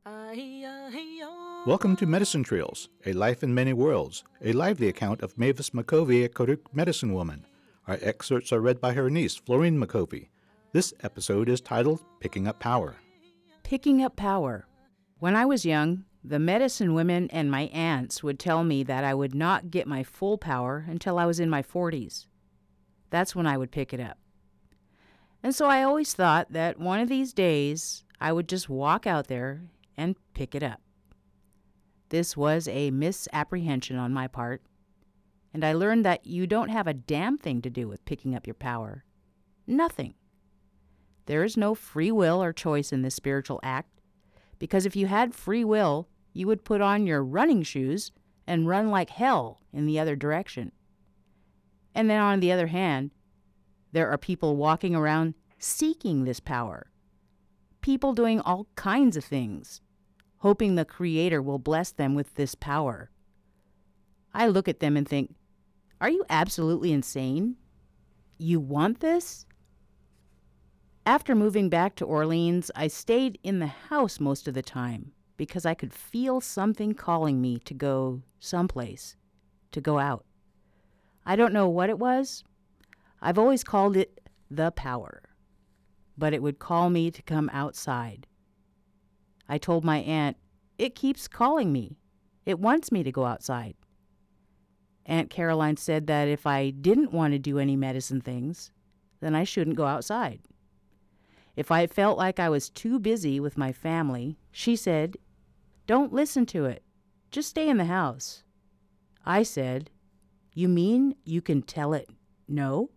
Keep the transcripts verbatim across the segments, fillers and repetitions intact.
Welcome to Medicine Trails, A Life in Many Worlds, a lively account of Mavis McCovey, a Kodak medicine woman. Our excerpts are read by her niece, Florine McCovey. This episode is titled Picking Up Power. Picking up power. When I was young, the medicine women and my aunts would tell me that I would not get my full power until I was in my forties. That's when I would pick it up. And so I always thought that one of these days I would just walk out there and pick it up. This was a misapprehension on my part, and I learned that you don't have a damn thing to do with picking up your power. Nothing. There is no free will or choice in this spiritual act, because if you had free will, you would put on your running shoes and run like hell in the other direction. And then on the other hand, there are people walking around seeking this power. People doing all kinds of things, hoping the Creator will bless them with this power. I look at them and think, are you absolutely insane? You want this? After moving back to Orleans, I stayed in the house most of the time because I could feel something calling me to go someplace, to go out. I don't know what it was. I've always called it the power, but it would call me to come outside. I told my aunt, it keeps calling me. It wants me to go outside. Aunt Caroline said that if I didn't want to do any medicine things, then I shouldn't go outside. If I felt like I was too busy with my family, she said, don't listen to it. Just stay in the house. I said, you mean you can tell it no?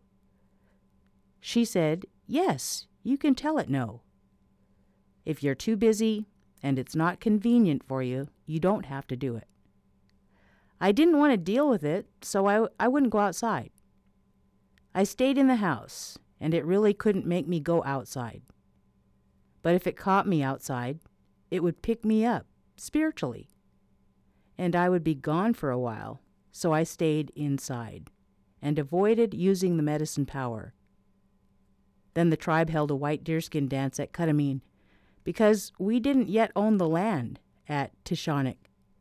She said, yes, you can tell it no. If you're too busy and it's not convenient for you, you don't have to do it. I didn't want to deal with it, so I, I wouldn't go outside. I stayed in the house, and it really couldn't make me go outside. But if it caught me outside, it would pick me up spiritually, and I would be gone for a while, so I stayed inside and avoided using the medicine power. Then the tribe held a white deerskin dance at Cutamene because we didn't yet own the land at Tishonik.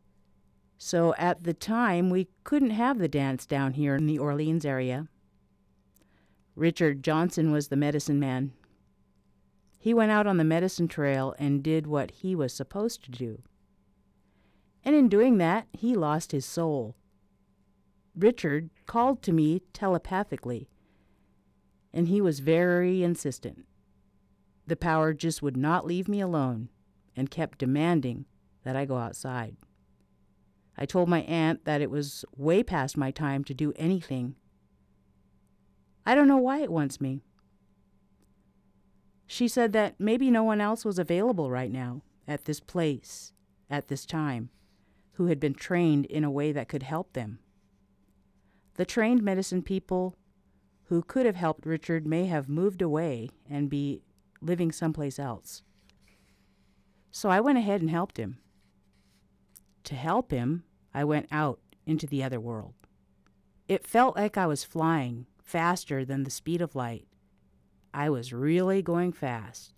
So at the time, we couldn't have the dance down here in the Orleans area. Richard Johnson was the medicine man. He went out on the medicine trail and did what he was supposed to do. And in doing that, he lost his soul. Richard called to me telepathically, and he was very insistent. The power just would not leave me alone and kept demanding that I go outside. I told my aunt that it was way past my time to do anything. I don't know why it wants me. She said that maybe no one else was available right now at this place, at this time, who had been trained in a way that could help them. The trained medicine people who could have helped Richard may have moved away and be living someplace else. So I went ahead and helped him. To help him, I went out into the other world. It felt like I was flying faster than the speed of light. I was really going fast.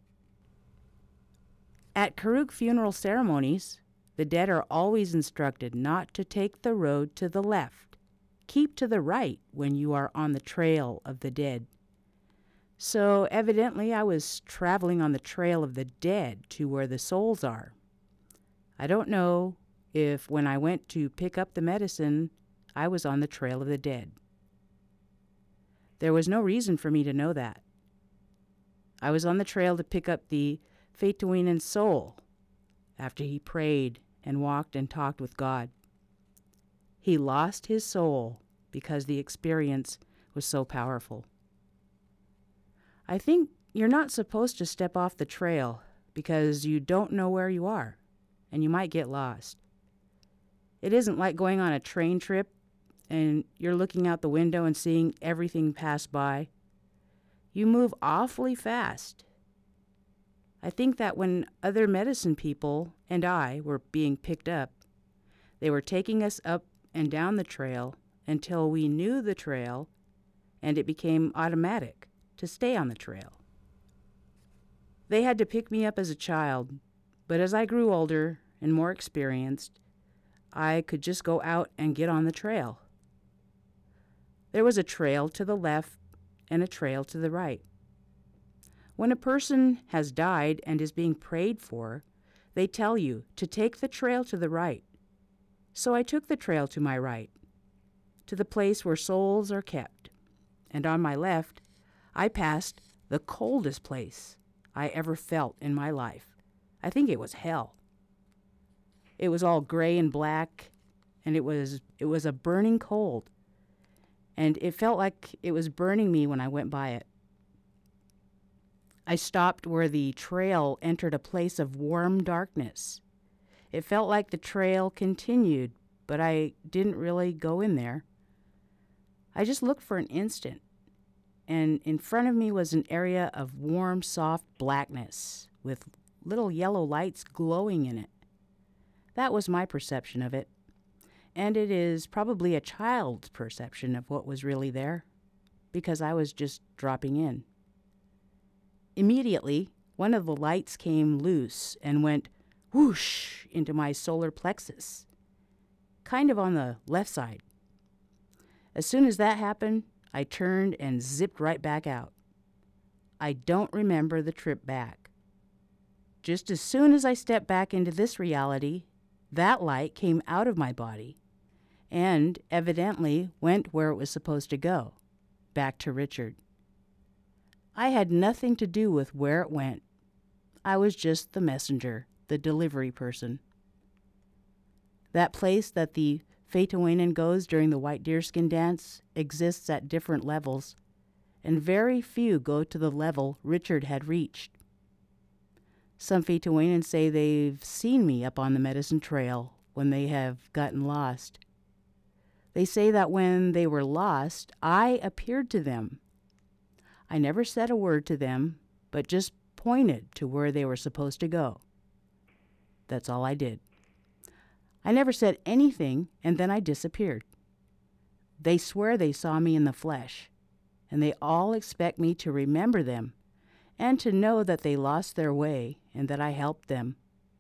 At Karuk funeral ceremonies, the dead are always instructed not to take the road to the left. Keep to the right when you are on the trail of the dead. So evidently I was traveling on the trail of the dead to where the souls are. I don't know if when I went to pick up the medicine, I was on the trail of the dead. There was no reason for me to know that. I was on the trail to pick up the Faetuinan soul after he prayed and walked and talked with God. He lost his soul because the experience was so powerful. I think you're not supposed to step off the trail because you don't know where you are, and you might get lost. It isn't like going on a train trip and you're looking out the window and seeing everything pass by. You move awfully fast. I think that when other medicine people and I were being picked up, they were taking us up and down the trail until we knew the trail and it became automatic to stay on the trail. They had to pick me up as a child, But as I grew older and more experienced, I could just go out and get on the trail. There was a trail to the left and a trail to the right. When a person has died and is being prayed for, they tell you to take the trail to the right. So I took the trail to my right, to the place where souls are kept. And on my left, I passed the coldest place I ever felt in my life. I think it was hell. It was all gray and black, and it was it was a burning cold. And it felt like it was burning me when I went by it. I stopped where the trail entered a place of warm darkness. It felt like the trail continued, but I didn't really go in there. I just looked for an instant, and in front of me was an area of warm, soft blackness with little yellow lights glowing in it. That was my perception of it, and it is probably a child's perception of what was really there, because I was just dropping in. Immediately, one of the lights came loose and went whoosh into my solar plexus, kind of on the left side. As soon as that happened, I turned and zipped right back out. I don't remember the trip back. Just as soon as I stepped back into this reality, that light came out of my body and evidently went where it was supposed to go, back to Richard. I had nothing to do with where it went. I was just the messenger, the delivery person. That place that the Fetawainen goes during the white deerskin dance exists at different levels, and very few go to the level Richard had reached. Some Fetawainen say they've seen me up on the medicine trail when they have gotten lost. They say that when they were lost, I appeared to them. I never said a word to them, but just pointed to where they were supposed to go. That's all I did. I never said anything, and then I disappeared. They swear they saw me in the flesh, and they all expect me to remember them and to know that they lost their way and that I helped them.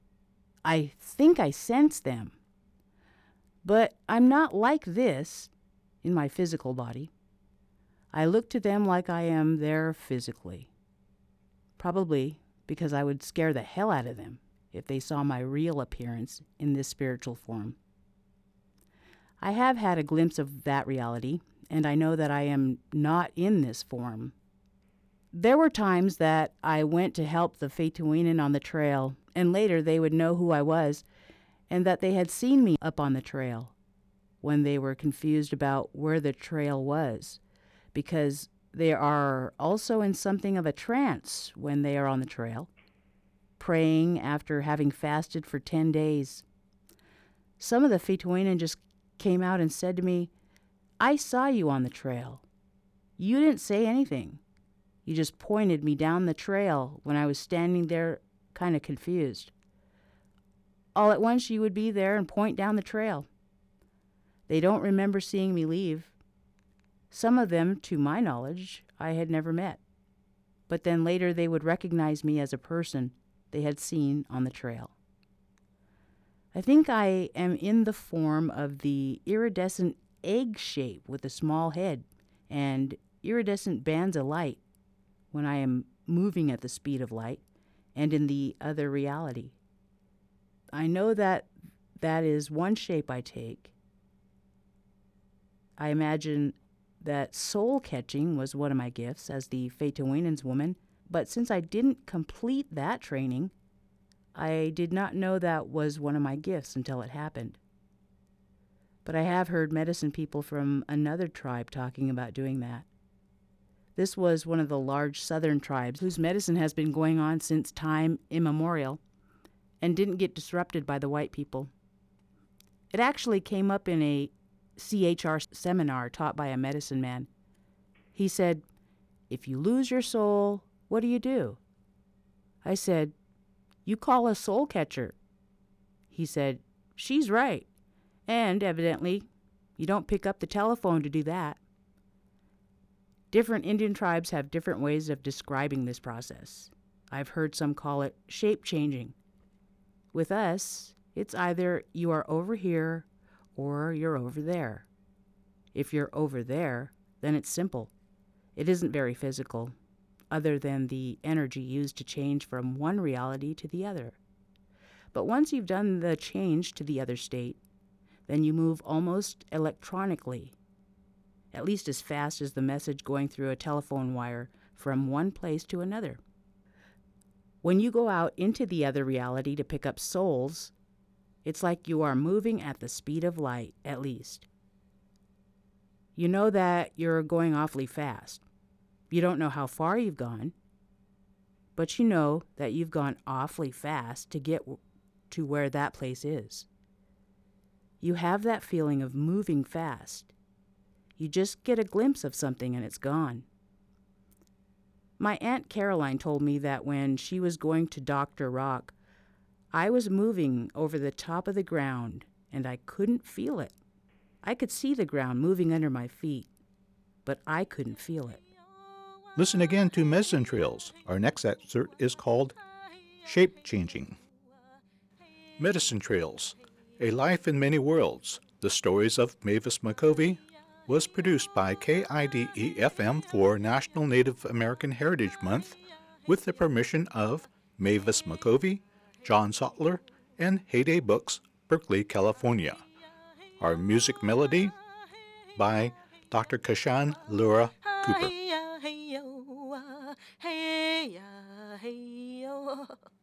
I think I sense them, but I'm not like this in my physical body. I look to them like I am there physically, probably because I would scare the hell out of them if they saw my real appearance in this spiritual form. I have had a glimpse of that reality, and I know that I am not in this form. There were times that I went to help the Fetawainen on the trail, and later they would know who I was and that they had seen me up on the trail when they were confused about where the trail was, because they are also in something of a trance when they are on the trail, praying after having fasted for ten days. Some of the Fetawainen just came out and said to me, "I saw you on the trail. You didn't say anything. You just pointed me down the trail when I was standing there kind of confused. All at once you would be there and point down the trail." They don't remember seeing me leave. Some of them, to my knowledge, I had never met. But then later they would recognize me as a person they had seen on the trail. I think I am in the form of the iridescent egg shape with a small head and iridescent bands of light when I am moving at the speed of light and in the other reality. I know that that is one shape I take. I imagine that soul catching was one of my gifts as the Fetawainen's woman, but since I didn't complete that training, I did not know that was one of my gifts until it happened. But I have heard medicine people from another tribe talking about doing that. This was one of the large southern tribes whose medicine has been going on since time immemorial and didn't get disrupted by the white people. It actually came up in a C H R seminar taught by a medicine man. He said, "If you lose your soul, what do you do?" I said, "You call a soul catcher." He said, "She's right. And evidently, you don't pick up the telephone to do that." Different Indian tribes have different ways of describing this process. I've heard some call it shape changing. With us, it's either you are over here or you're over there. If you're over there, then it's simple. It isn't very physical, other than the energy used to change from one reality to the other. But once you've done the change to the other state, then you move almost electronically, at least as fast as the message going through a telephone wire from one place to another. When you go out into the other reality to pick up souls, it's like you are moving at the speed of light, at least. You know that you're going awfully fast. You don't know how far you've gone, but you know that you've gone awfully fast to get to where that place is. You have that feeling of moving fast. You just get a glimpse of something and it's gone. My Aunt Caroline told me that when she was going to Doctor Rock, I was moving over the top of the ground and I couldn't feel it. I could see the ground moving under my feet, but I couldn't feel it. Listen again to Medicine Trails. Our next excerpt is called Shape Changing. Medicine Trails, A Life in Many Worlds, The Stories of Mavis McCovey, was produced by K I D E F M for National Native American Heritage Month with the permission of Mavis McCovey, John Sottler, and Heyday Books, Berkeley, California. Our music melody by Doctor Kashan Lura Cooper.